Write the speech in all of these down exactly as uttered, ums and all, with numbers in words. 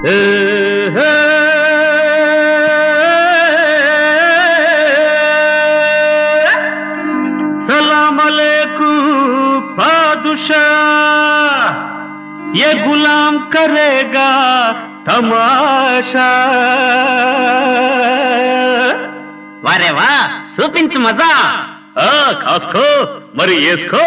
सलाम अलैकुम बादशाह, ये गुलाम करेगा तमाशा। वारे वाह, చూపించు మజా. ఆ కాస్కో మరి వేసుకో.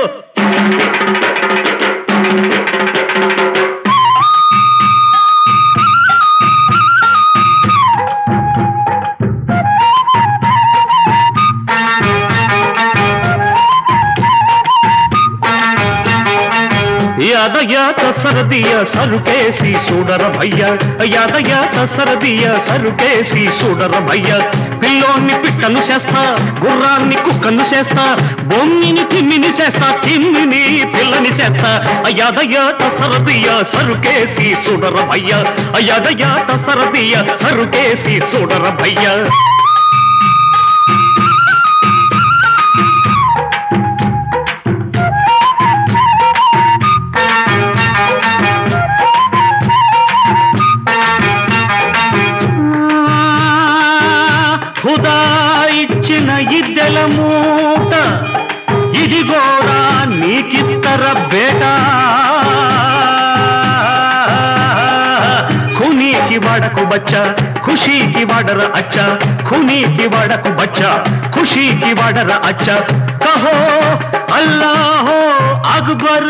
యాదయాత సరదియ సరుకేసి చూడర భయ్య, యాదయాత సరదియ సరుకేసి చూడర భయ్య. పిల్లోన్ని పిట్టను చేస్తా, గుర్రాన్ని కుక్కను చేస్తా, బొమ్మిని తిమ్మిని చేస్తా, తిమ్మిని పిల్లని చేస్తా. యాదయాత సరదియ సరుకేసి చూడర భయ్య, యాదయాత సరదియ సరుకేసి చూడర భయ్య. ఖుదా ఇచ్చిన ఇద్దెల మూట ఇది కూడా నీకిస్తర బేటా. ఖునీకి వాడకు బచ్చా, ఖుషీకి వాడర అచ్చా, ఖునీకి వాడకు బచ్చా, ఖుషీకి వాడర అచ్చా. కహో అల్లాహో అక్బర్.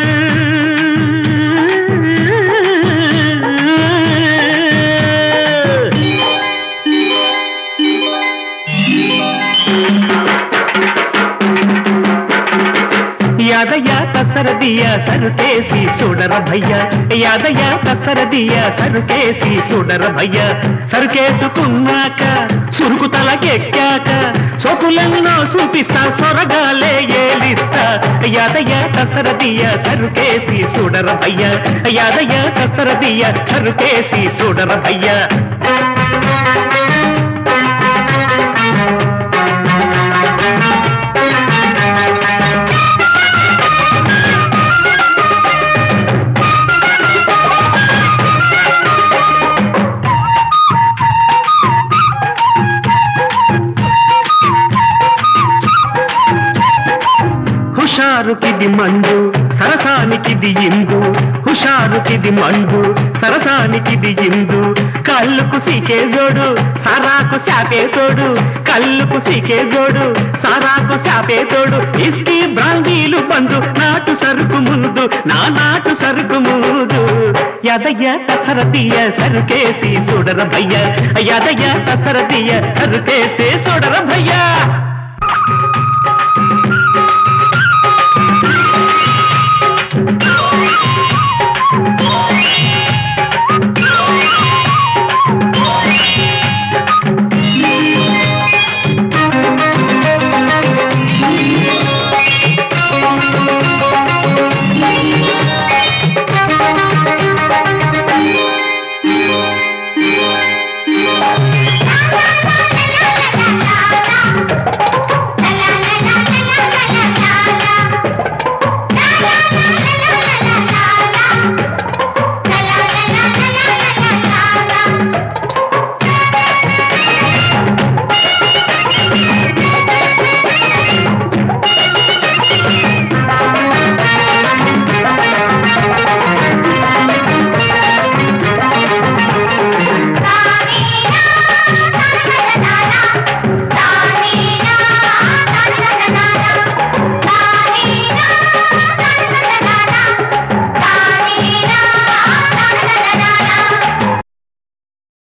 యాదయాత సరదియ సరుకేసి చూడర భయ్య, యాదయాత సరదియ సరుకేసి చూడర భయ్య. సరుకేసుకున్నాక సురుకు తలకెక్కాక సోకులెన్నో చూపిస్తా, సొరగాలే ఏలిస్తా. యాదయాత సరదియ సరుకేసి చూడర భయ్య, యాదయాత సరదియ సరుకేసి చూడర భయ్య. హుషారుకిది మండు సరసానికిది ఇందు, హుషారుకిది మండు సరసానికిది ఇందు. కళ్ళుకు సీకే జోడు సారాకు శాపే తోడు, కళ్ళుకు సీకే జోడు సారాకు శాపే తోడు. ఇస్కీ బ్రాందీలు బందు నాటు సరుకు ముందు, నా నాటు సరుకు ముందు. యాదయాత సరదియ సరుకేసి చూడర భయ్య, యాదయాత సరదియ సరుకేసి చూడర భయ్య.